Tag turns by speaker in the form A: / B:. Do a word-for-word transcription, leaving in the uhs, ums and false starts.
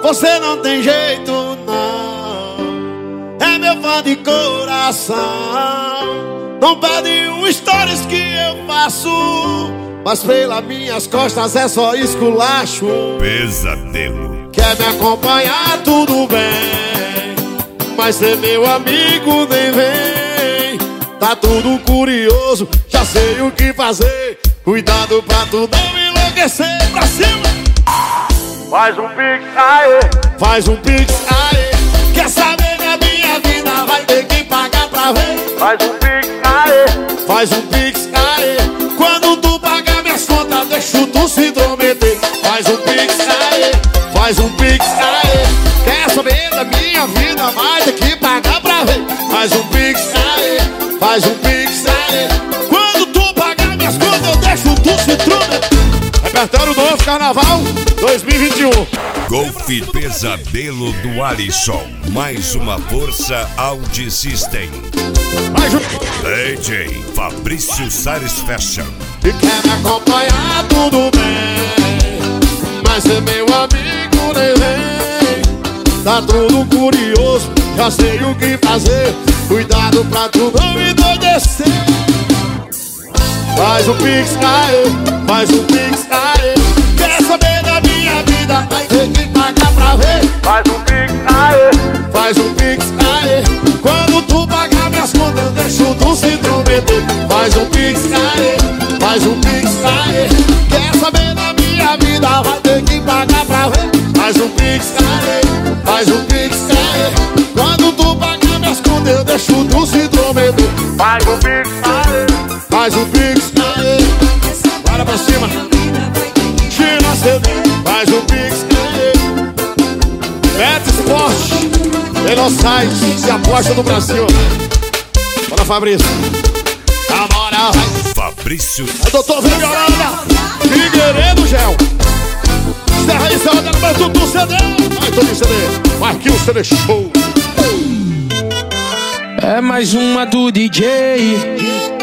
A: Você não tem jeito não, é meu fã de coração. Não pede um stories que eu faço, mas pelas minhas costas é só esculacho.
B: Pesadelo.
A: Quer me acompanhar, tudo bem, mas ser meu amigo nem vem. Tá tudo curioso, já sei o que fazer. Cuidado pra tu não enlouquecer. Pra cima!
C: Faz um pix, aê!
A: Faz um pix, aê! Quer saber da minha vida, vai ter que pagar pra ver.
C: Faz um pix, aê!
A: Faz um pix, aê! Quando tu pagar minhas contas, deixa tu se intrometer. Faz um pix, aê! Faz um pix, aê! Quer saber da minha vida, vai ter que pagar pra ver. Faz um pix, aê! Faz um pix, aê! Quando tu pagar minhas contas, eu deixo tu se intrometer. Repertório novo, Carnaval dois mil e vinte e um.
B: Golfe Pesadelo do Alisson. Mais uma força Audi System.
A: Mais um.
B: D J Fabrício Sares Fashion.
A: E quer me acompanhar, tudo bem, mas ser meu amigo nem vem. Tá tudo curioso, já sei o que fazer. Cuidado pra tu não me endoidecer. Faz um pix, aê, faz um pix, aê. Quer saber da minha vida, vai ter que pagar pra ver.
C: Faz um pix, aê!
A: Faz um pix, aê. Quando tu pagar minhas contas, eu deixo tu se intrometer. Faz um pix, aê, faz um pix, aê. Quer saber da minha vida, vai ter que pagar pra ver. Faz um pix, aê, faz um pix, aê. Quando tu pagar minhas contas, eu deixo tu se intrometer.
C: Faz um pix, aê!
A: Faz um pix, aê. Bora pra cima. Tira C D. Faz um pix, aê. Bet Sport, melhor site de aposta do Brasil. Bora, Fabrício. Na moral.
B: Fabrício.
A: É doutor Vigaranda, Figueiredo, Gel. Terra e céu, da tudo do C D. Vai, todo C D. Marquinhos C D Show.
D: É mais uma do D J.